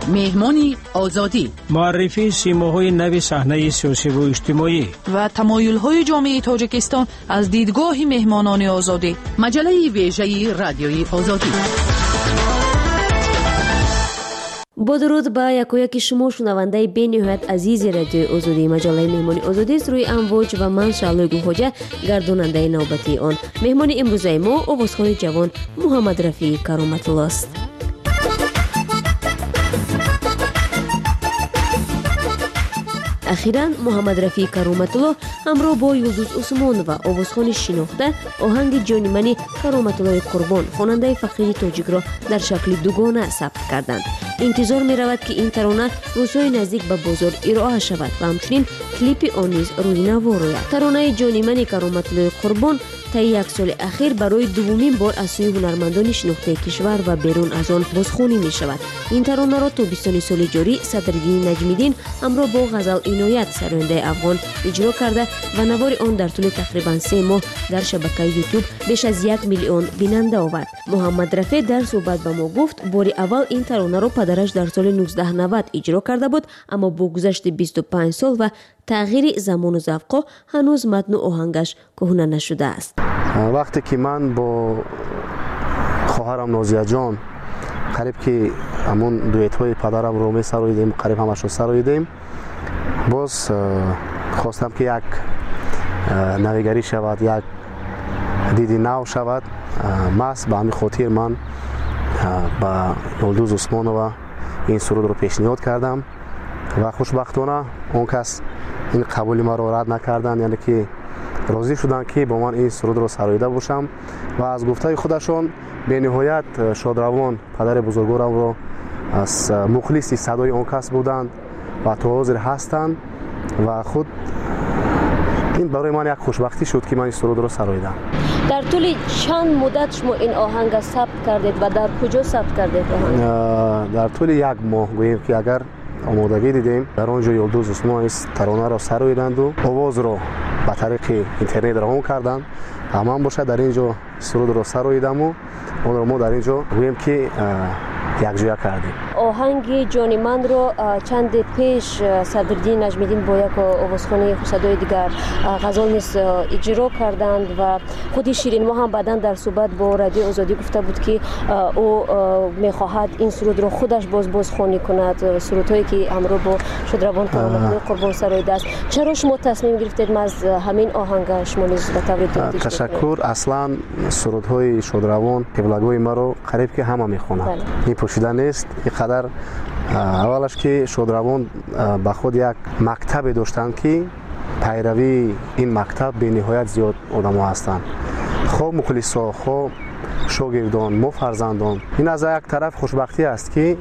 مهمانی آزادی، معرفی سیماهای نو صحنه سیاسی و اجتماعی و تمایل‌های جامعه تاجیکستان از دیدگاه مهمانان آزادی. مجله ویژه رادیوی آزادی. با درود به یکی شما شنونده بین‌نهایت عزیز رادیو آزادی. مجله مهمانی آزادی است روی امواج و من شعله گوهوجه گرداننده نوبتی آن. مهمان امروزه ما آوازخوان جوان محمد رفیع کرامت الله است. اخیراً محمد رفیع کرامت الله همراه با یلدوز عثمان و آوازخوان شناخته آهنگ جان من کرامت الله قربان خواننده فقیر تاجیک را در شکل دوگانه ثبت کردند. انتظار می رود که این ترانه روزهای نزدیک به بازار ارائه شود و همچنین کلیپ آن نیز روی نوا روید. ترانه جان من کرامت الله قربان طی یک سال اخیر برای دومین بار از سوی هنرمندان شناخته کشور و بیرون از آن بازخوانی می شود. این ترانه را تابستان سال جاری صدرالدین نجمیدین همراه با غزل عنایت سرآینده افغان اجرا کرده و نوار آن در طول تقریبا 3 ماه در شبکه یوتیوب بیش از 1 میلیون بیننده آورد. محمد رفیع در صحبت با ما گفت بار اول این ترانه را پدرش در سال 1990 اجرا کرده بود، اما با گذشت 25 سال و تغییر زمان و ذوق هنوز متن و آهنگش کهنه نشده است. وقتی که من با خواهرم نازیه جان قریب که همون دویت های پدرم رو می سراییدیم، قریب همش رو سراییدیم، باز خواستم که یک نویگری شود، یک دیدی نو شود. ماست به همین خاطر من با یلدوز عثمان و این سرود رو پیشنهاد کردم و خوشبختانه اون کس این قبولی ما رو رد نکردن، یعنی که راضی شدن که با من این سرود رو سراییده باشم و از گفته خودشون به نهایت شادروان پدر بزرگوارم رو از مخلصی صدای اون کس بودند و تا حاضر هستند و خود این برای من یک خوشبختی شد که من این سرود رو سراییدم. در طول چند مدت شما این آهنگ ثبت کردید و در کجا ثبت کردید آهنگ؟ در طول 1 ماه گوییم که اگر آمادگی دیدیم در آنجا یلدوز عثمان ترانه را سراییدند و آواز را به طریق اینترنت روان کردند. من باشه در اینجا سرود را سراییدم و اون را ما در اینجا گوییم که یکجا کردیم. آهنگ جان من رو چند پیش صدرالدین نجمیدین با یک آوازخوانی صدای دیگر غزل نیز اجرا کردند و خود شیرین ما هم بعداً در صحبت با رادیو آزادی گفته بود که او میخواهد این سرود رو خودش بازخوانی کند، سرودهایی که همراه با شادروان کرامت قربان سراییده است. چرا شما تصمیم گرفتید از همین آهنگ شما نیز به طور دیگه؟ تشکر. اصلا سرودهای شادروان قبلگوی ما رو قریب که همه میخونند. این پوشیده نیست. اینقدر اولش که شادروان به خود یک مکتب داشتند که پیروی این مکتب به نهایت زیاد آدم ها هستند، خواه مخلصا، خواه شاگردان، ما فرزندان. این از یک طرف خوشبختی است که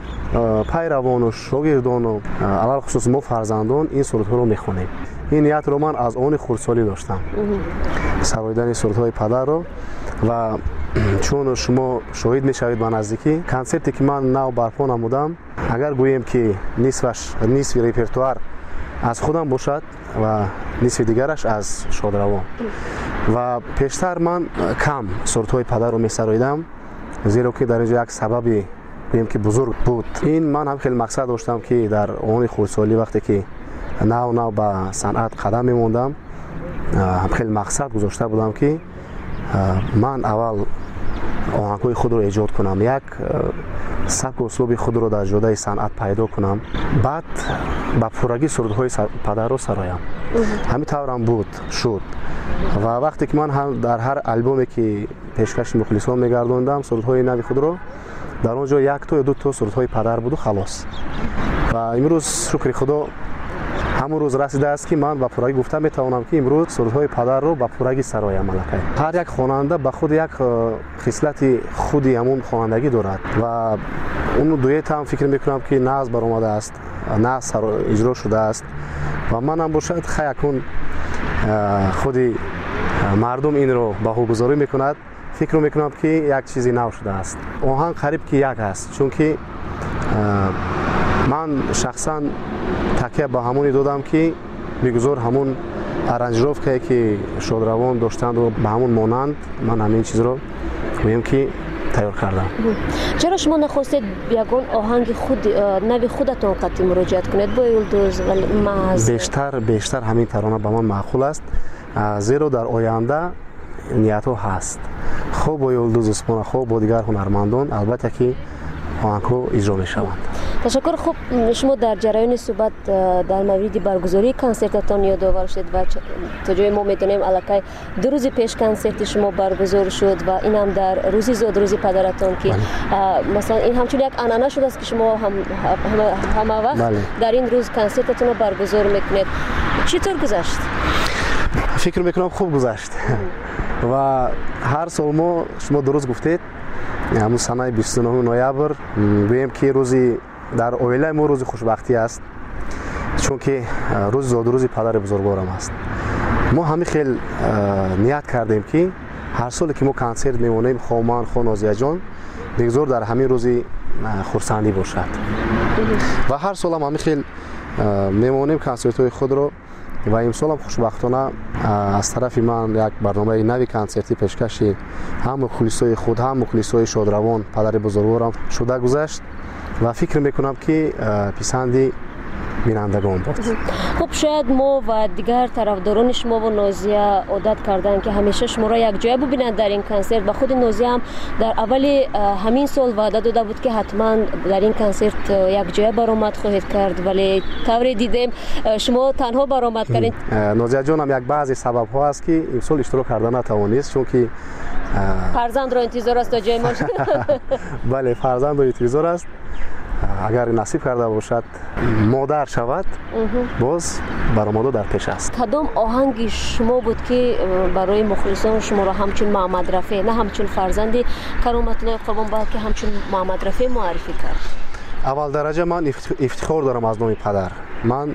پیروان و شاگردان و علل خصوص ما فرزندان این سرودها رو میخونیم. این نیت رو من از آن خردسالی داشتم، سراییدن سرودهای پدر رو. و چون شما شاهد میشوید به نزدیکی کنسرتی که من نو برپا نمودم، اگر گوییم که نصف ریپرتوار از خودم باشد و نصف دیگرش از شادروان و پیشتر من کم سرودهای پدر رو میسراییدم، زیرا که در اینجا یک سببی گوییم که بزرگ بود. این من هم خیلی مقصد داشتم که در آن خردسالی وقتی که نو به صنعت قدم میموندم، هم خیلی مقصد گذاشته بودم که من اول آهنگ‌های خود رو ایجاد کنم، یک سبک و اسلوب خود رو در جاده صنعت پیدا کنم، بعد با پورگی سرودهای پدر رو سرایم. همین طورم بود شد و وقتی که من هم در هر البومی که پیشکش مخلصان میگردوندم سرودهای نوی خود رو، در اونجا 1 تا یا 2 تا سرودهای پدر بود و خلاص. و امروز شکر خدا همون روز رسیده است که من با پورگی گفتم میتوانم که امروز سرودهای پدر رو با پورگی سرایم ملکه. هر یک خواننده به خود یک خصلت خودی همون خوانندگی دارد و اون دویت هم فکر میکنم که ناز برآمده است، ناز اجرا شده است و من هم باشد خیلی خودی مردم این رو بهوگذاری میکند، فکر میکنم که یک چیزی نو شده است. آهنگ قریب که یک است، چون که من شخصا تکیه با همونی دادم که میگذار همون ارنجروف که شادروان داشتند و به همون مانند من همین چیز رو گویم که تیار کردم. چرا شما نخواستید یگان آهنگ خود نوی خودتون قطعی مراجعت کنید با یلدوز و محض؟ بیشتر همین ترانه به من معقول است، زیرا در آینده نیت ها هست خوب با یلدوز عثمان، خوب با دیگر هنرمندان البته که آهنگ ها اجرا می شوند. تشکر. خوب شما در جریان صحبت در مورد برگزاری کنسرتتان یادآور شد و تا جای ما میدونیم الکی 2 روز پیش کنسرت شما برگزار شد و این هم در روزی زاد روزی پدرتان که مثلا این همچون یک عنعنه شده است که شما همه وقت در این روز کنسرتتون رو برگزار میکنید. چطور گذشت؟ فکر میکنم خوب گذشت و هر سال ما شما درست گفتید همون سنه 29 نوامبر گویم که روزی در اویله ما روز خوشبختی است، چون که روز زاد روزی پدر بزرگوارم است. ما همین خیلی نیت کردیم که هر سال که ما کنسرت میمونیم خومان خو نازیه جان بگذار در همین روزی خرسندی باشد و هر سال هم همین خیلی میمونیم کنسرت های خود رو و امسال هم خوشبختانه از طرف من یک برنامه نوی کنسرتی پیشکشی هم مخلصای خود هم مخلصای شادروان پدر بزرگوارم شده گذشت و فکر میکنم که پسندی بینندگان بود. خب شاید ما و دیگر طرفداران شما و نازیه عادت کردن که همیشه شما را یک جای ببینند در این کنسرت و خود نازیه هم در اول همین سال وعده داده بود که حتما در این کنسرت یک جای برآمد خواهید کرد، ولی طوری دیدیم شما تنها برآمد کردید. نازیه جان هم یک بعضی سبب ها است که امسال اشتراک کردن نتوانست، چون که فرزند را انتظار است تا جای ما. بله فرزند را انتظار است، اگر نصیب کرده باشد مادر شود باز برآمده در پیش است. کدام آهنگ شما بود که برای مخلصان شما را همچون محمد رفیع نه همچون فرزند کرامت الله قربان بلکه همچون محمد رفیع معرفی کرد؟ اول درجه من افتخار دارم از نام پدر. من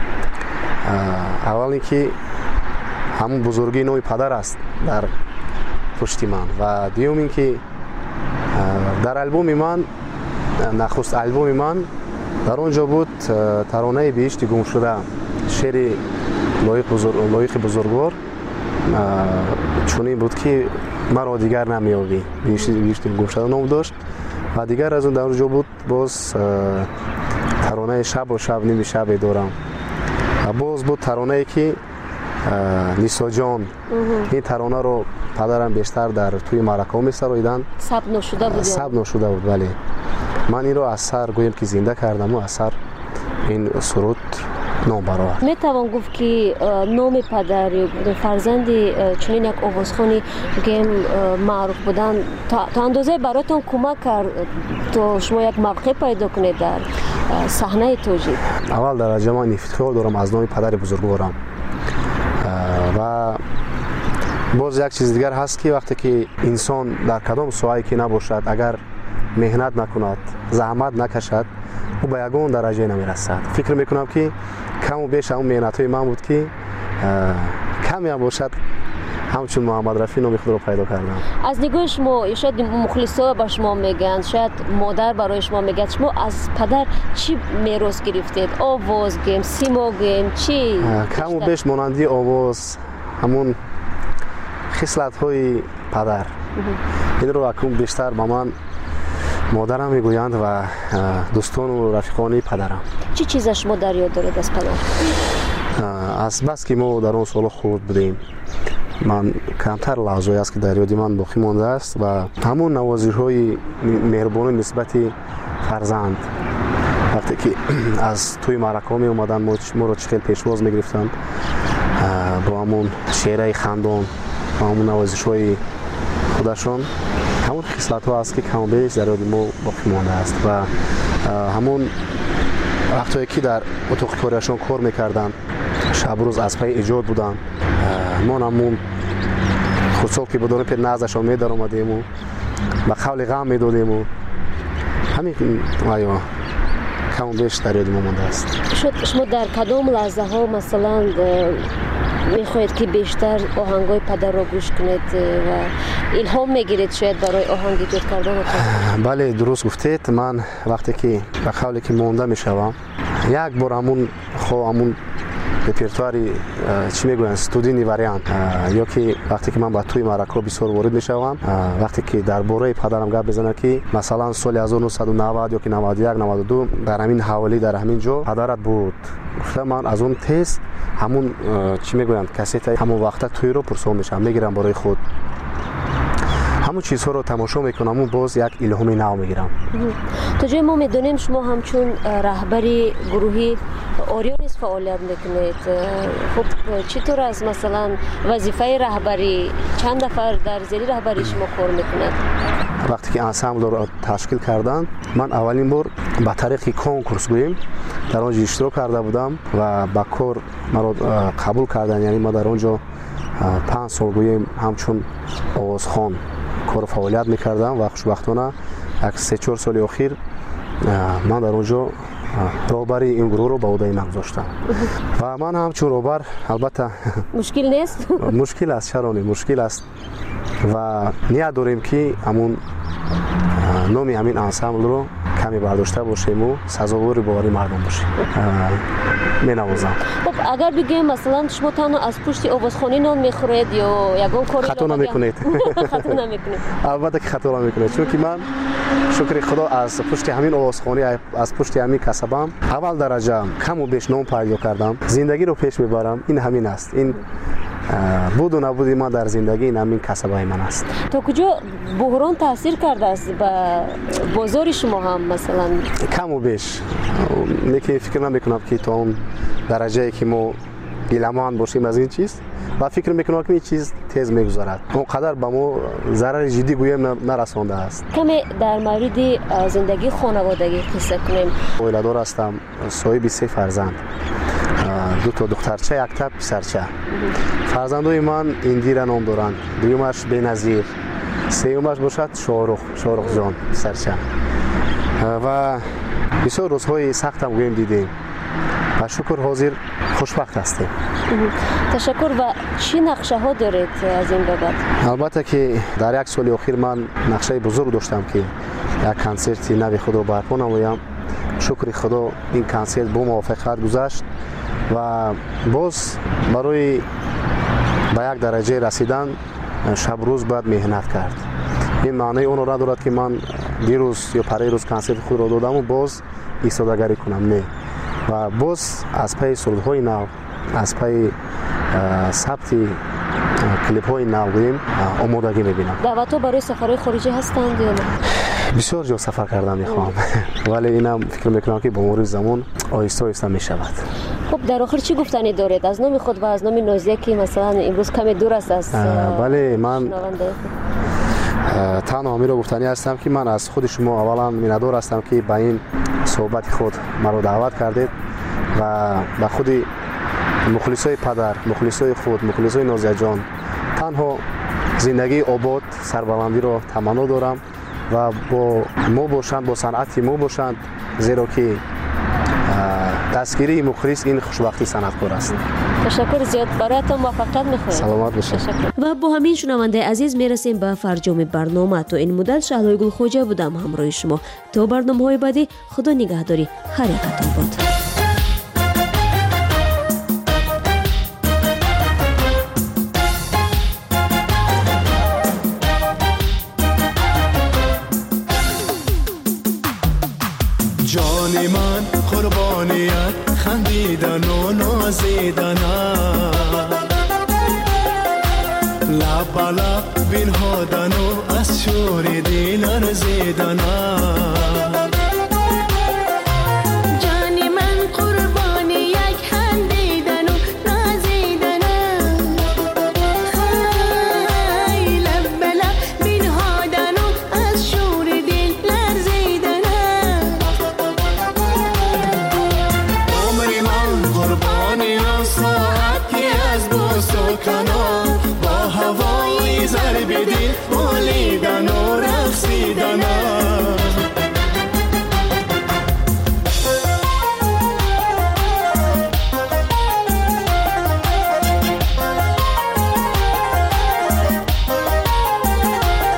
اول اینکه همون بزرگی نام پدر است در پشت من و دوم اینکه در البوم من نخست البوم من در اونجا بود ترانه بهشت گم شده، شعر لایق بزرگوار چونین بود که مرا دیگر نمیابی، بهشت گم شده نام داشت و دیگر از اون در اونجا بود باز ترانه شب و شب نمی شب دارم و باز بود ترانه که نیسا جان. این ترانه رو پدرم بیشتر در توی مرکه می سرایدن ثبت نشده بود. ولی من این رو اثر گویم که زنده کردم و اثر این سرود نام برآورد. می توان گفت که نام پدر فرزند چنین یک آوازخوانی که معروف بودن تا اندازه براتون کمک کرد تا شما یک موقع پیدا کنید در صحنه توجیه؟ اول درجه من افتخار دارم از نام پدر بزرگوارم و باز یک چیز دیگر هست که وقتی که انسان در کدام ساحه‌ای که نباشد اگر مهنت نکند زحمت نکشد او به یگان درجه نمیرسد. فکر میکنم که کم و بیش اون مهنت‌های من بود که کمی هم باشد همچون محمد رفیع نام خود رو پیدا کردم. از نگاه شما شاید مخلصا به شما میگن، شاید مادر برای شما میگه، شما از پدر چی میراث گرفتید؟ آواز گیم، سیما گیم، چی؟ کم و بیش مانندی آواز، همون خصلت‌های پدر. این رو اکنون بیشتر با من مادرم میگویند و دوستان و رفیقانی پدرم. چی چیز شما در یاد دارید از پدر؟ از بس که ما در اون سال خورد بودیم من کمتر لحظه‌ای است که در یاد من باقی مانده است و همون نوازش‌های مهربانی نسبت فرزند وقتی که از توی مرکه می اومدن ما رو چخیل پیشواز میگرفتن با همون شعرهای خندان و همون نوازش‌های خودشون، همون خصلت‌ها است که کم و بیش در یاد ما باقی مانده است و همون وقتی که در اتاق کاریشون کار میکردن شب روز از پی ایجاد بودن ما همون خودسال که بدون پیر نازشون میدار اومدیم و به قول غم میدادیم و همین آیا کم و بیش در یاد ما مانده است. شما در کدام لحظه ها مثلا میخواید که بیشتر آهنگای پدر رو گوش کنید و الهام میگیرید شاید برای آهنگ ایجاد کردن؟ بله درست گفتید. من وقتی که به قولی که مانده میشوم یک بار همون репертуари чӣ мегӯянд студийни вариант ёки вақте ки ман ба тӯи маъракҳо бисёр ворид мешавам, вақте ки дар бораи падарам гап мезанам ки масалан соли 1990 ёки 91 92 дар ҳамин ҳаволӣ дар ҳамин ҷо падарат буд, гуфта ман аз он тез ҳамун чӣ мегӯянд кассетаи ҳамон вақта тӯиро пурсон мешавам, мегирам бораи худ ҳамун чизҳоро тамошо мекунам, боз як илҳоми нав мегирам. то ҷои мо медонем шумо ҳамчун раҳбари гурӯҳи Орионис фаъолият мекунед. хуб чӣ тавр аст масалан вазифаи раҳбарӣ, чанд нафар дар зери раҳбарии шумо кор мекунад? вақте ки ансамблро ташкил карданд, ман аввалин бор ба тариқи конкурс гӯем дар он ҷо иштирок карда будам ва ба кор маро қабул карданд, яъне ма дар он ҷо 5 сол гӯем ҳамчун овозхон кор фаъолият мекардам ва хушбахтона як 3-4 соли охир ман дар он ҷо роҳбари ин гурӯҳро ба ӯҳдаи ман гузоштам ва ман ҳамчун роҳбар албатта мушкил нест? мушкил аст, чаро не мушкил аст ва ният дорем ки ҳамун номи ҳамин ансамблро каме бардошта бошему, сазовори боварии мардум бошем. менавозам. хуб агар бигӯем масалан шумо танҳо аз пушти овозхонӣ нон мехӯред ё ягон кори хато намекунед? хато намекунед? албатта ки хато намекунед, чунки ман шукри худо аз пушти ҳамин овозхонӣ, аз пушти ҳамин касабам аввал дараҷа каму беш ном пайдо кардам, зиндагиро пеш мебарам. ин ҳамин аст, ин буду набуди ман дар зиндагӣ ин ҳамин касабаи ман аст. то куҷо буҳрон таъсир кардааст ба бозори шумо ҳам масалан? каму беш лекин фикр намекунам ки то он дараҷае ки мо гиламанд бошем аз ин чиз ва фикр мекунам ки ин чиз тез мегузарад, он қадар ба мо зарари ҷиддӣ гӯем нарасондааст. каме дар мавриди зиндагии хонаводагӣ қисса кунем. оиладор ҳастам, соҳиби 3 фарзанд, 2 духтарча, 1 писарча. фарзандои ман Индира ном доранд, дуюмаш Беназир, сеюмаш бошад Шоҳрухҷон писарча. ва бисёр рӯзҳои сахтам гӯем дидем ва шукр ҳозир хушбахт ҳастем. ташаккур. ва чӣ нақшаҳо доред аз ин бобат? албатта ки дар як соли охир ман нақшаи бузург доштам ки як консерти нави худро барпо намоям. шукри худо ин консерт бо муваффақият гузашт ва боз барои ба як дараҷае расидан шабрӯз бояд меҳнат кард. ин маънои онро надорад ки ман дирӯз ё парирӯз консерти худро додаму боз истодагарӣ кунам, не. ва боз аз пайи сурудҳои нав, аз пайи сабти клипҳои нав гӯем омодагӣ мебинам. даъватҳо барои сафарҳои хориҷӣ ҳастанд ё не? бисёр ҷо сафар кардан мехоҳам, вале инам фикр мекунам ки бо мурури замон оҳиста оҳиста мешавад. хуб дар охир чӣ гуфтанӣ доред аз номи худ ва аз номи Нозия ки масалан имрӯз каме дур аст аз бале ман шунавандаи худ? танҳо ҳамиро гуфтанӣ ҳастам ки ман аз худи шумо аввалан миннатдор ҳастам ки ба ин суҳбати худ маро даъват кардед ва ба худи мухлисои падар, мухлисои худ, мухлисои Нозияҷон танҳо зиндагии обод, сарбаландиро таманно дорам ва бо мо бошанд, бо санъати мо бошанд, зеро ки дастгирии мухлис ин хушбахти санъаткор аст. ташаккур зиёд, бароятон муваффақият мехоҳем. саломат бошед. ва бо ҳамин шунавандаи азиз мерасем ба фарҷоми барнома. то ин муддат Шаҳлои Гулхоҷа будам ҳамроҳи шумо. то барномаҳои баъдӣ худо нигаҳдори ҳар якатон бод. جان من قربانیت خندیدن و نازیدن لب لب بنهادن و از شور دل ارزیدن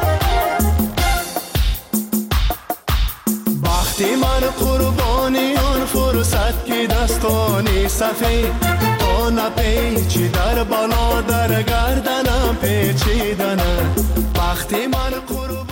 وقتی من قربانی آن فرصت که دستانی سفید تا نپیچی در بالا در گردنم پیچیدنه وقتی من قربان